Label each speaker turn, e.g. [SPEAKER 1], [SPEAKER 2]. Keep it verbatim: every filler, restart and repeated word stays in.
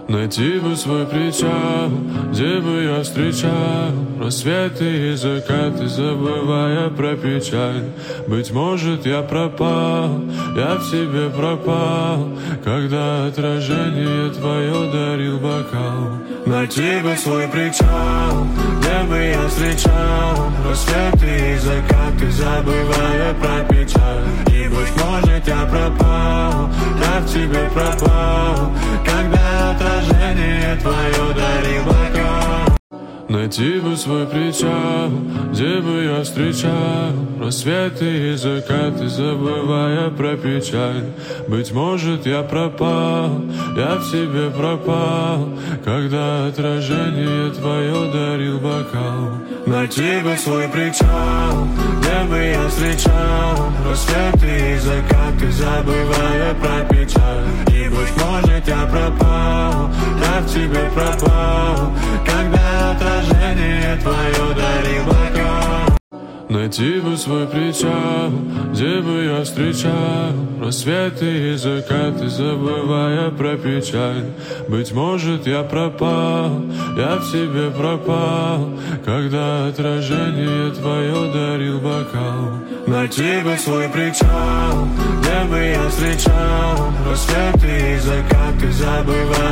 [SPEAKER 1] Найти бы свой причал, где бы я встречал рассветы и закаты, забывая про печаль. Быть может, я пропал, я в тебе пропал, когда отражение твое дарил бокал. Найти бы свой причал, где бы я встречал рассветы и закаты, забывая про печаль. И быть может, я пропал, я в тебе пропал, когда отражение твое дарил бокал. Найти бы свой причал, где бы я встречал рассветы и закаты, забывая про печаль. Быть может, я пропал, я в тебе пропал, когда отражение твое дарил бокал. Найти бы свой причал, где бы я встречал рассветы и закаты, забывая про печаль. И быть может, я пропал, я в тебе пропал, когда отражение твое дарил бокал. Найти бы свой причал, где бы я встречал рассветы и закаты, забывая про печаль. Быть может, я пропал, я в тебе пропал, когда отражение твое дарил бокал. Найти бы свой причал, где бы я встречал рассветы и закаты, забывая